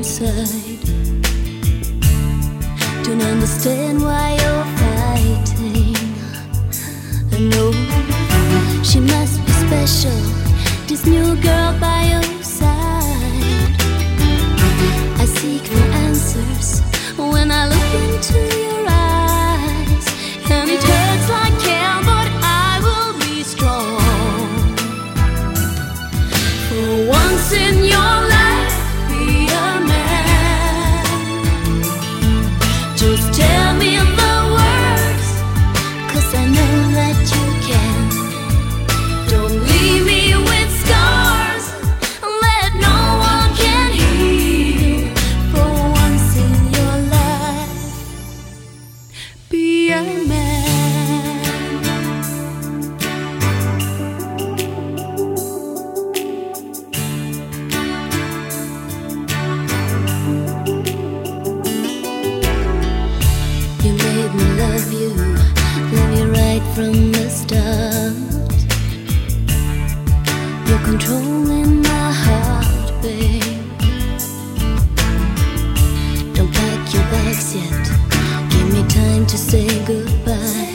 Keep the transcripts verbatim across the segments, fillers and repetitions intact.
inside. Don't understand why you're fighting. I know she must be special, this new girl by your side. I seek for answers when I look into your eyes, and it hurts like hell, but I will be strong. For once in your life, be a man. Just tell me the words, 'cause I know that you can. Don't leave me with scars that no one can heal. For once in your life, be a man. You made me love you, love you right from the start. You're controlling my heart, babe. Don't pack your bags yet, give me time to say goodbye.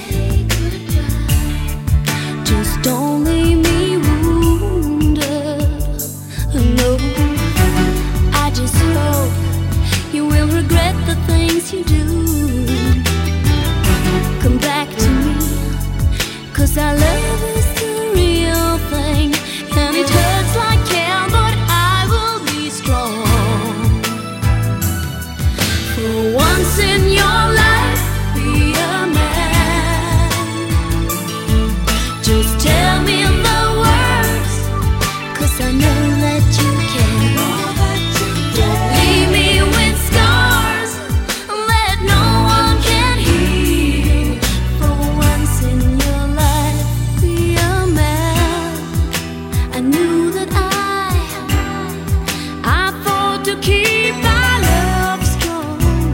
Just don't leave me wounded. No, I just hope you will regret the things you do. Come back to me, 'cause our love is the real thing, and it hurts like hell, but I will be strong. For once in your life, be a man. Just tell me the words, 'cause I know that you can. Don't leave me with scars that no one can heal. For once in your life, be a man. I knew that I, I fought to keep our love strong.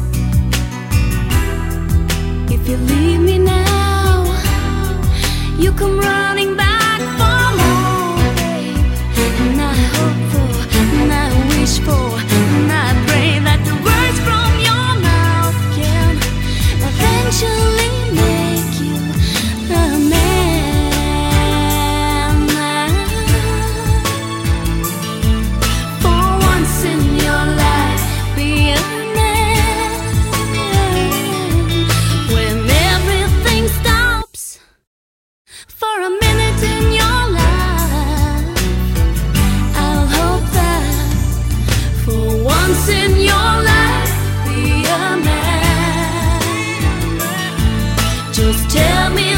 If you leave me now, you come running back for more, babe. And I hope for, and I wish for, and I pray that the words from your mouth can eventually make you a man. For once in your life, be a man. When everything stops for a minute in your life, I'll hope that for once in your life, be a man. Just tell me